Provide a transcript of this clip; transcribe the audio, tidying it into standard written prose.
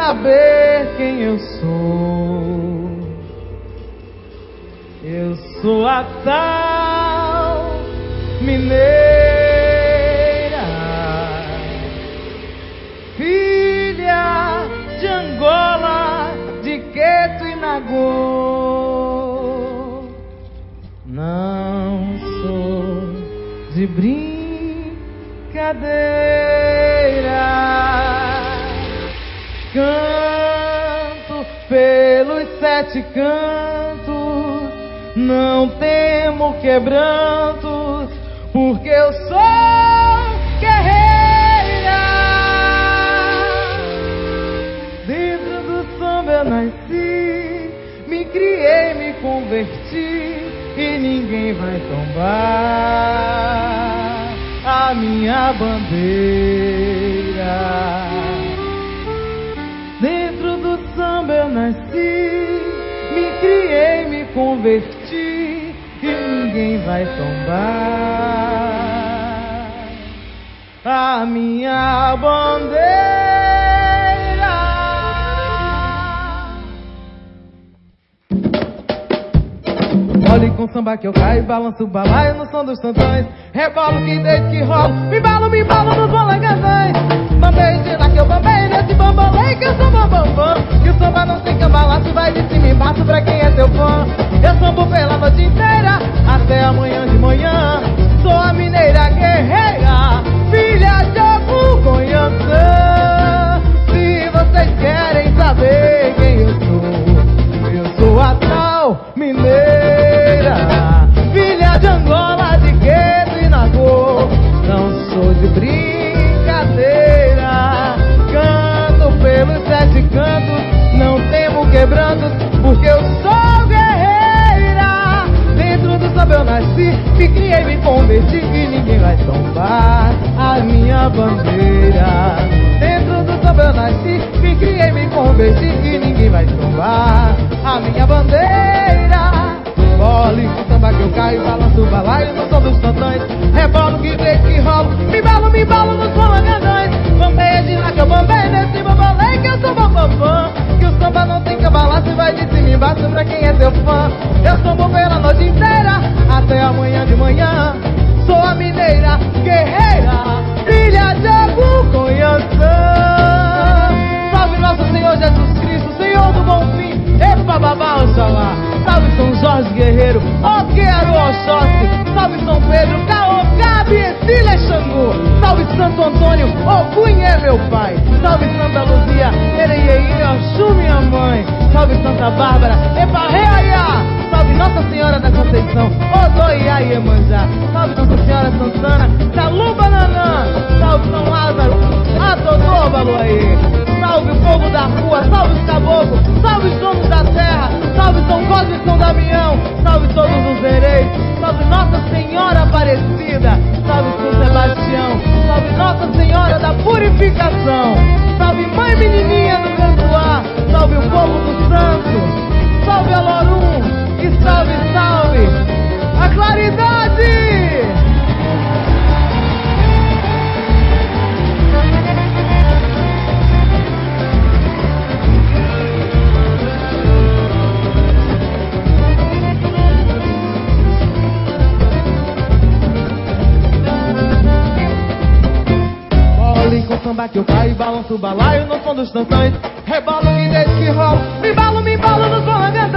saber quem eu sou. Eu sou a tal mineira, filha de Angola, de Queto e Nagô. Não sou de brincadeira. Canto pelos 7 cantos, não temo quebrantos, porque eu sou guerreira. Dentro do samba eu nasci, me criei, me converti, e ninguém vai tombar a minha bandeira. Dentro do samba eu nasci, me criei, me converti, e ninguém vai tombar a minha bandeira. Olhe com samba que eu caio, balanço o balaio no som dos tantões, rebolo que desde que rolo, me embalo nos bolangazães. Bambeio de lá que eu bambeio, nesse bambolei que eu sou bambambam. Que o samba não tem cambalaço, vai de cima e embaixo pra quem é seu fã. Eu sambo pela noite inteira, até amanhã de manhã. Sou a mineira guerreira, filha de algum Conhançã. Se vocês querem saber quem eu sou a tal mineira, filha de Angola, de Queto e Nagô. Não sou de brincadeira, canto pelos 7 cantos, não temo quebrantos, porque eu sou guerreira. Dentro do samba eu nasci, me criei, me converti, e ninguém vai tombar a minha bandeira. Dentro do samba eu nasci, me criei, me converti, e ninguém vai tombar a minha bandeira. Bole com samba que eu caio, balanço o balaio no som dos tantões, rebolo que grito que rolo, me embalo nos bolangazães. Bambeia de lá que eu bambeio, nesse bambolei que eu sou bambambam. Que o samba não tem cambalaço e vai de cima e embaixo pra quem é seu fã. Eu sambo pela noite inteira, até amanhã de manhã. Sou a mineira guerreira, filha de algum Conhançã. Salve nosso Senhor Jesus Cristo, Senhor do bom fim. Epa babá, Oxalá. Salve São Jorge Guerreiro, Oqueiro, Oxóssi. Salve São Pedro, Caô, Cabe, Exília, Xangô. Salve Santo Antônio, Ogum é meu pai. Salve Santa Luzia, Ereiei, Oxum minha mãe. Salve Santa Bárbara, Eparreia. Salve Nossa Senhora da Conceição, Odoiá e Emanjá. Salve Nossa Senhora Santana, Saluba Nanã. Salve São Lázaro, Adodô Baluaê. Salve o povo da rua, salve os caboclos, salve os donos da terra. Salve São Cosme e São Damião, salve todos os hereis. Salve Nossa Senhora Aparecida, salve São Sebastião. Salve Nossa Senhora da Purificação. Salve Mãe Menininha do Cantuá, salve o povo do Santo. Salve a Lorum e salve, salve a claridade. Com samba que eu caio, balanço o balaio no som dos tantões, rebolo que desde que rolo, me embalo nos bolangazães.